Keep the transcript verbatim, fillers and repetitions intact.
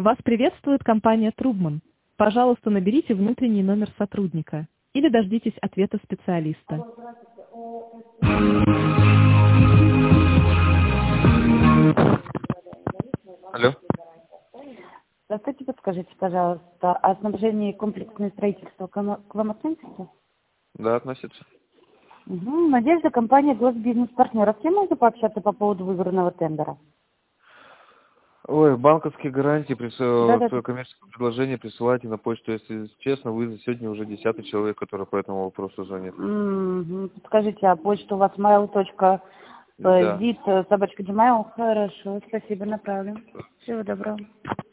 Вас приветствует компания Трубман. Пожалуйста, наберите внутренний номер сотрудника или дождитесь ответа специалиста. Алло. Здравствуйте, подскажите, пожалуйста, о снабжении комплексное строительство к вам к вам относится? Да, относится. Угу. Надежда, компания Госбизнес-партнер. С кем можно пообщаться по поводу выигранного тендера? Ой, банковские гарантии, присыл... Да, да, свое да. коммерческое предложение присылайте на почту. Если честно, вы сегодня уже десятый человек, который по этому вопросу звонит. М, Подскажите, а почта у вас mail точка Да. zit собачка gmail? Хорошо, спасибо, направлю. Всего доброго.